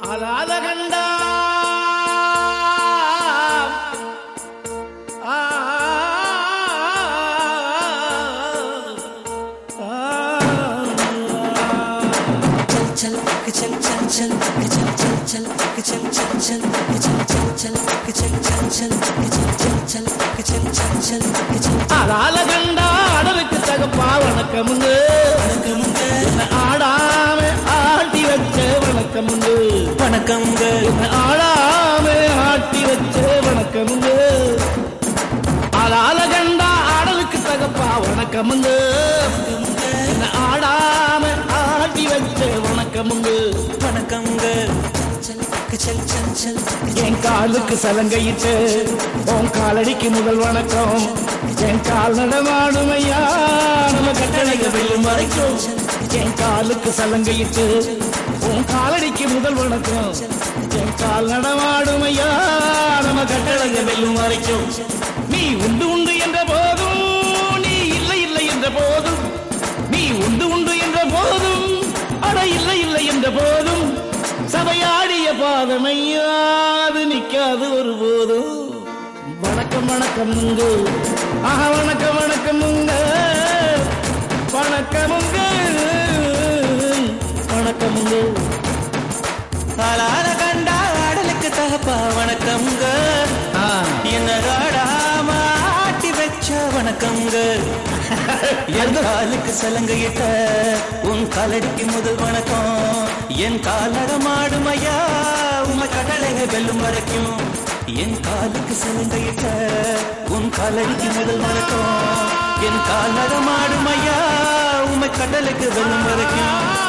ஆளாத கண்டா चल चल चल चल चल चल चल चल चल चल चल चल चल चल चल चल चल ஆளாத கண்டா அடலுக்கு தகப்பா வணக்கமுங்க வணக்கமுங்க ஆடாம ஆட்டி வச்ச வணக்கமுங்க வணக்கமுங்க ஆடாம ஆட்டி வச்ச வணக்கமுங்க ஆளாத கண்டா அடலுக்கு தகப்பா வணக்கமுங்க ஆடாம ஆட்டி வச்ச வணக்கமுங்க வணக்கமுங்க चल चल चल चल என் காலுக்கு சலங்கையிட்டு உன் காலடிக்கு முதல் வணக்கம் என் கால் நடமாடுமையா நம்ம கட்டளைக வெல்லும் வரைக்கும் என் காலுக்கு சலங்கையிட்டு உன் காலடிக்கு முதல் வணக்கம் என் கால் நடமாடுமையா நம்ம கட்டளைக வெல்லும் வரைக்கும் நீ உண்டு உண்டு என்ற போதும் நீ இல்லை இல்லை என்ற போதும் நீ உண்டு உண்டு என்ற போதும் அட இல்லை இல்லை என்ற போதும் சபையாடிய பாதமையாது நிக்காது ஒரு போதும் வணக்கம் வணக்கமுங்க ஆஹா வணக்கம் வணக்கமுங்க வணக்கமுங்க வணக்கமுங்க ஆளாத கண்டா ஆடலுக்கு தகப்பா வணக்கமுங்க என்ன ஆடாம ஆட்டி வச்ச வணக்கமுங்க என் காலுக்கு சலங்கையிட்ட உன் காலடிக்கு முதல் வணக்கம் என் கால் நடமாடுமையா உமை கடலைக வெல்லும் வரைக்கும் என் காலுக்கு சலங்கையிட்ட உன் காலடிக்கு முதல் வணக்கம் என் கால் நடமாடுமையா உமை கடலுக்கு வெல்லும் வரைக்கும்